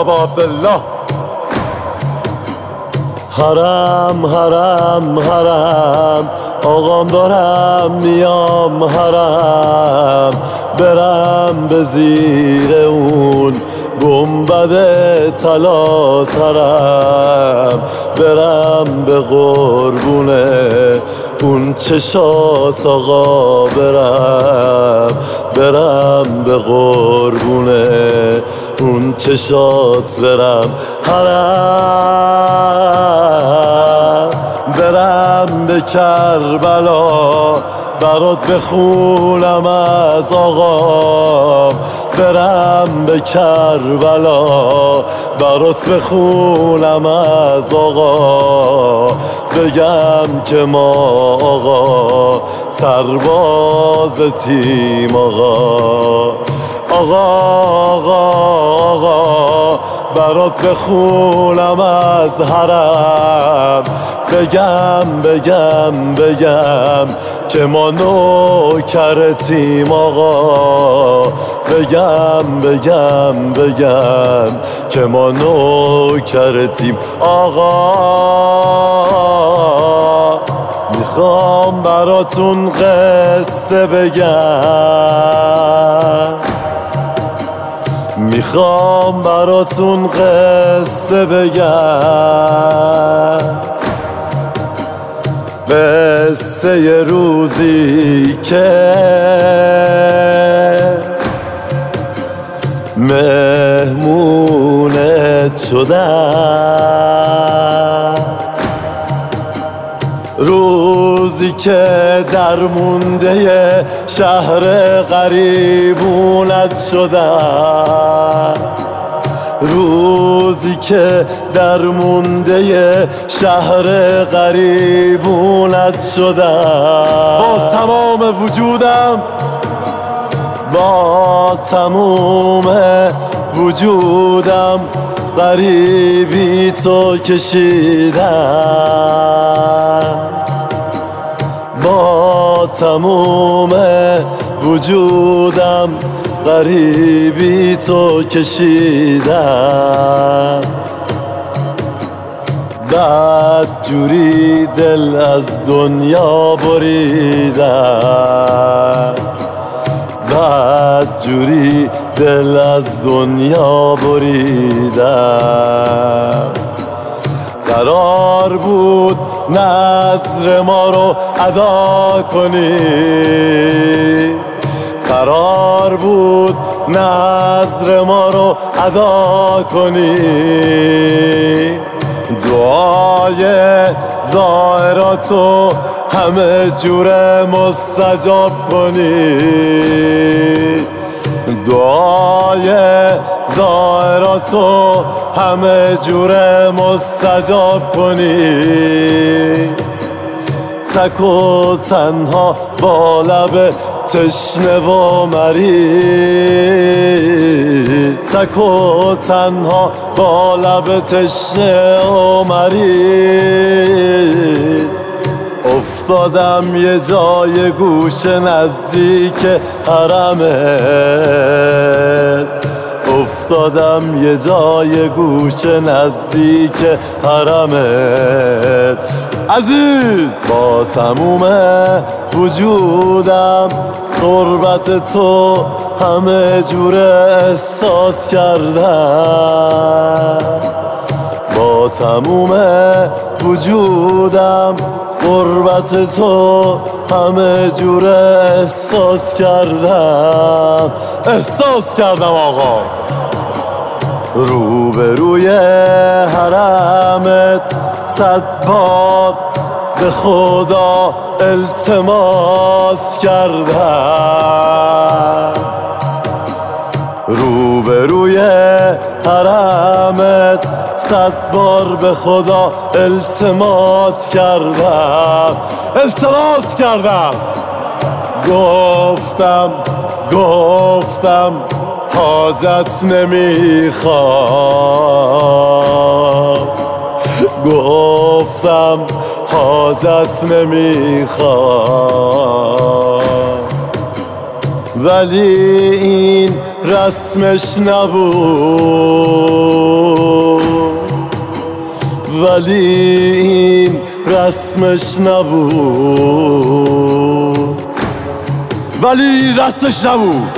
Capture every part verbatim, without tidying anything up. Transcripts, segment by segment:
بابا عبدالله. حرم حرم حرم آقام دارم میام حرم، برم به زیر اون گنبد طلا ترم، برم به قربونه اون چشات آقا، برم برم به قربونه اون چشات برم حرم، برم به کربلا برات بخونم از آقا، برم به کربلا برات بخونم از آقا، بگم که ما آقا سرباز تیم آقا. آقا آقا آقا برات بخونم از حرم، بگم بگم بگم که ما نوکرتیم آقا، بگم بگم بگم که ما نوکرتیم آقا. میخوام براتون قصه بگم، میخوام براتون قصه بگم، قصه ی روزی که مهمونت شدم، روزی که در مونده شهر غریبونت شدم، روزی که در مونده شهر غریبونت شدم، با تمام وجودم با تمام وجودم غریبی تو کشیدم، با تمام وجودم غریبی تو کشیدم، بعد جوری دل از دنیا بریدم، بعد جوری دل از دنیا بریدم. قرار بود نذر ما رو ادا کنی، قرار بود نذر ما رو ادا کنی، دعای زائراتو همه جوره مستجاب کنی، دعای زائراتو همه جوره مستجاب کنی، تک و تنها با لب تشنه و مریض، تک و تنها با لب تشنه و مریض، افتادم یه جای گوش نزدیک حرمت، افتادم یه جای گوش نزدیک حرمت عزیز، با تموم وجودم قربت تو همه جوره احساس کردم، با تموم وجودم قربت تو همه جوره احساس کردم، احساس کردم آقا. روبروی حرمت صد بار به خدا التماس کردم، روبروی حرمت صد بار به خدا التماس کردم، التماس کردم. گفتم گفتم حاجت نمیخوام، گفتم حاجت نمیخوام، ولی این رسمش نبود، ولی این رسمش نبود، ولی رسمش نبود.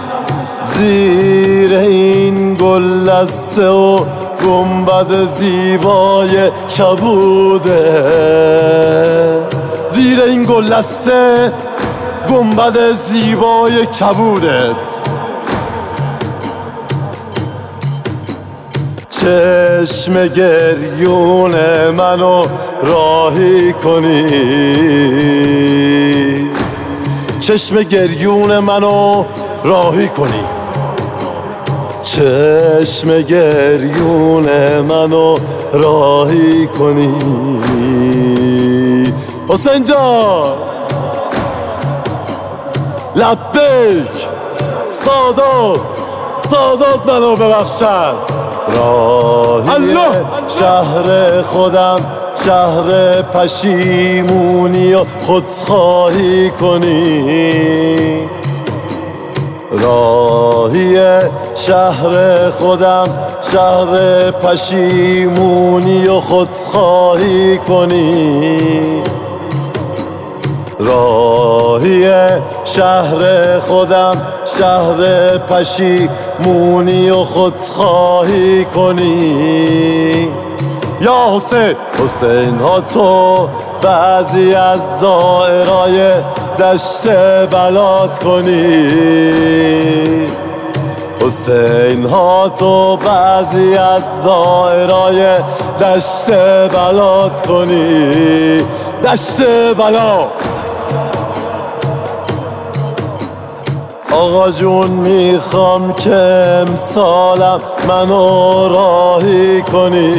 زیر این گل لسته و گنبد زیبای کبوده، زیر این گل لسته گنبد زیبای کبودت، چشم گریون منو راهی کنی، چشم گریون منو راهی کنی، چشم گریون منو راهی کنی. حسین جان لبیک، سادات سادات منو ببخشن. راهی شهر خودم شهر پشیمونی و خودخواهی کنی، راهی شهر خودم شهر پشیمونی و خودخواهی کنی، راهی شهر خودم شهر پشیمونی و خودخواهی کنی. یا حسین حسین ها تو بعضی از زائرای دشت بلاد کنی، حسین ها تو بعضی از زائرای دشت بلاد کنی، دشت بلا. آقا جون میخوام که امسالم منو راهی کنی،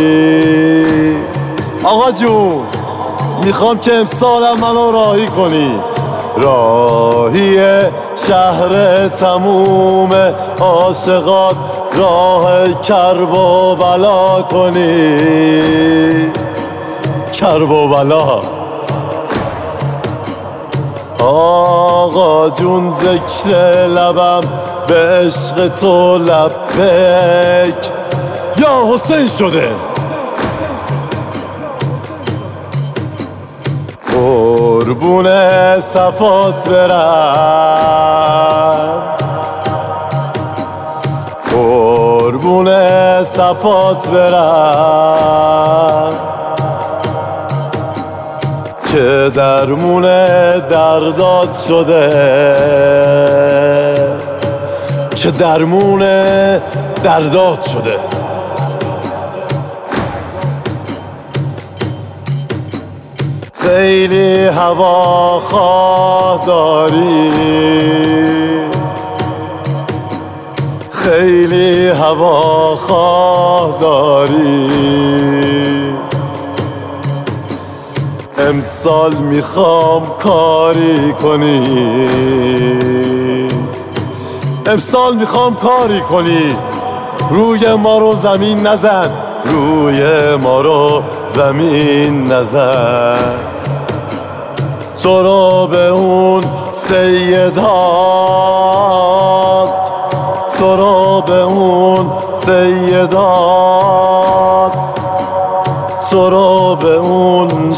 آقا جون میخوام که امسالم منو راهی کنی، راهی شهر تموم عاشقات راه کرب و بلا کنی، کرب و بلا. آقا جون ذکر لبم به عشق تو لبیک یا حسین شده، قربون صفات برم، قربون صفات برم، که درمون دردات شده، که درمون دردات شده. خیلی هوا خواه داری، خیلی هوا خواه داری، امسال میخوام کاری کنی، امسال میخوام کاری کنی، روی ما رو زمین نزن، روی ما رو زمین نزن. تو رو به اون سیدات، تو رو به اون سیدات، تو رو به اون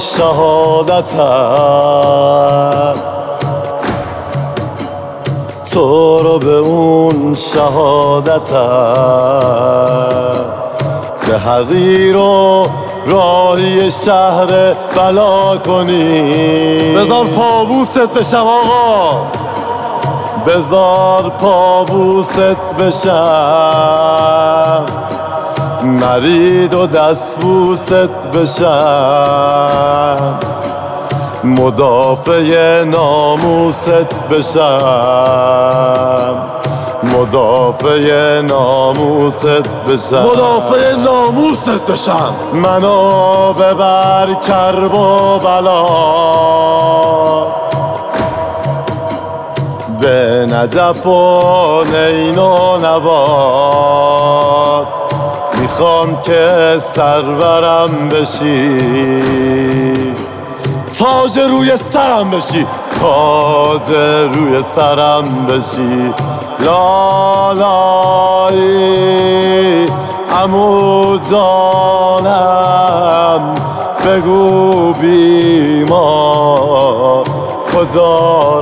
شهادتت، تو رو به اون شهادتت، به حقیر و راهی شهر بلا کنی. بذار پابوست بشم آقا، بذار پابوست بشم، مرید و دستبوست بشم، مدافع ناموست بشم، مدافع ناموست بشم، مدافع ناموست بشم. منو ببر کرب و بلا، به نجف و نین و نبات، میخوام که سرورم بشی، تاج روی سرم بشی، تاج روی سرم بشی. لالایی عمو جانم بگو بی ما کجا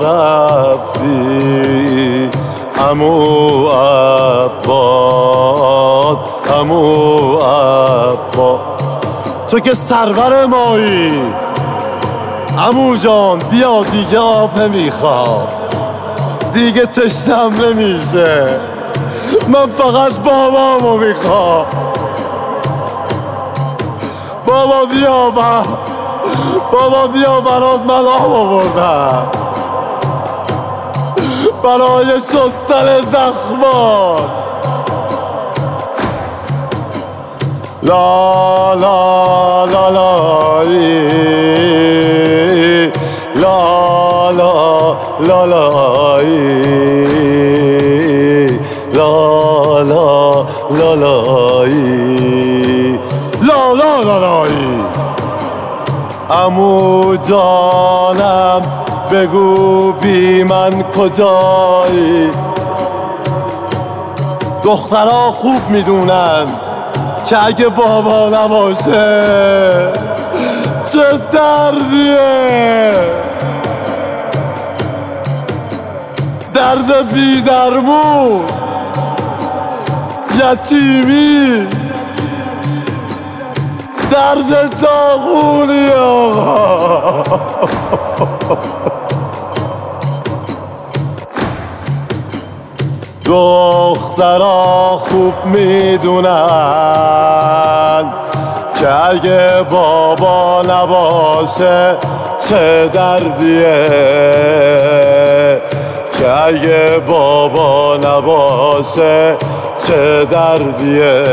رفتی؟ عمو عباس، عمو عباس، تو که سرور مایی. عمو جان بیا دیگه آب نمیخوام، دیگه تشنم نمیشه، من فقط بابامو میخوام. بابا بیا با بابا بیا برات من آب آوردم برای شستن زخمات. لا لا لا لایی لا لا لا لایی لا لا لا لایی لا لا لا لایی. عمو جانم بگو بی من کجایی؟ دخترها خوب میدونن که اگه بابا نباشه چه دردیه، درد بی درمون، یتیمی، درد داغونی. آقا دخترها خوب میدونن که اگه بابا نباشه چه دردیه، که اگه بابا نباشه چه دردیه.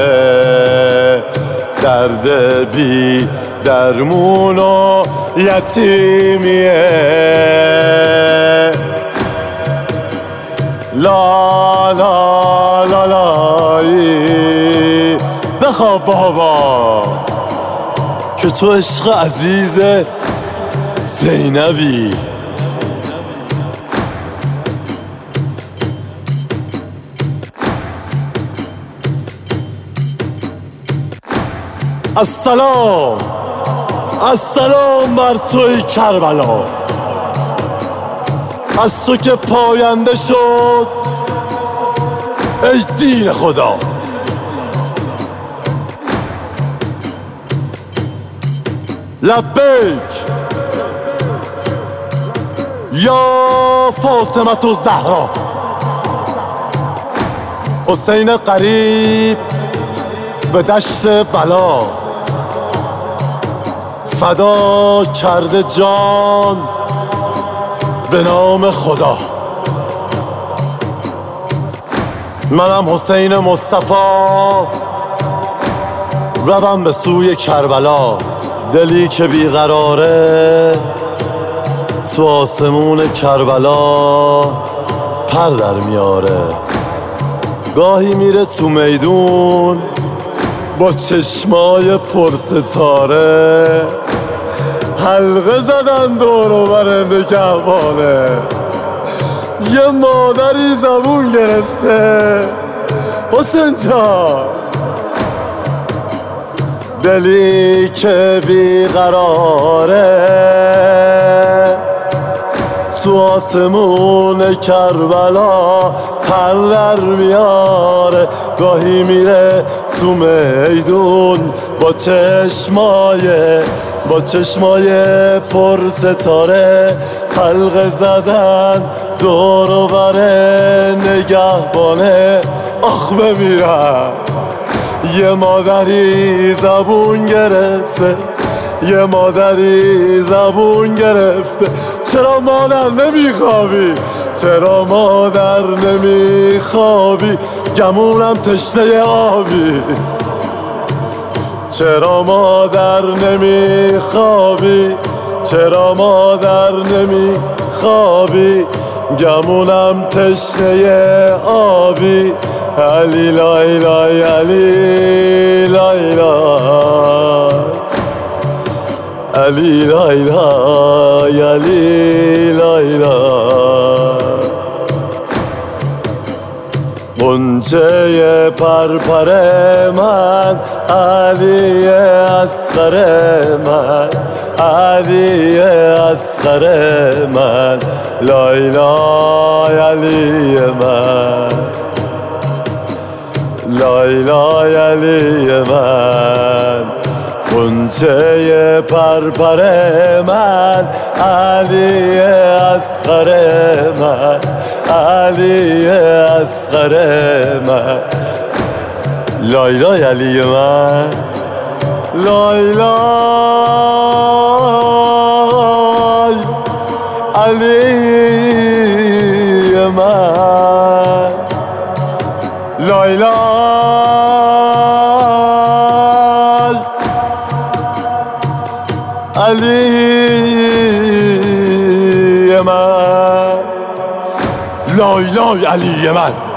درد بی درمون و یتیمیه. لا لا لا لایی بخواب بابا که تو عشق عزیز زینبی. السلام السلام بر توی کربلا، از تو که پاینده شد ای دین خدا. لبیک یا فاطمه الزهرا. حسین قریب به دشت بلا فدا کرده جان به نام خدا. منم حسین مصطفی روم به سوی کربلا. دلی که بیقراره تو آسمون کربلا پر در میاره. گاهی میره تو میدون با چشمای پرستاره، حلقه زدن دور و بر نگهبانه. یه مادری زبون گرفته حسین جان. دلی که بیقراره تو آسمون کربلا پر در میاره. گاهی میره تو میدون با چشمای با چشمای پر ستاره، حلقه زدن دور و بر نگهبانه. آخ بمیرم یه مادری زبون گرفته، یه مادری زبون گرفته. چرا مادر نمیخوابی؟ چرا مادر نمیخوابی؟ گمونم تشنه آبی. چرا مادر نمیخوابی؟ چرا مادر نمیخوابی؟ گمونم تشنه آبی. علی لای لای علی لای لای علی لای لای علی لای لای غنچه پرپر من علی اصغر من علی اصغر من لای لای علی من لای لای علی من غنچه پرپر من علی اصغر من علی اصغر من لای لای علی من لای لای علی من لای لای علی من لای لای علی من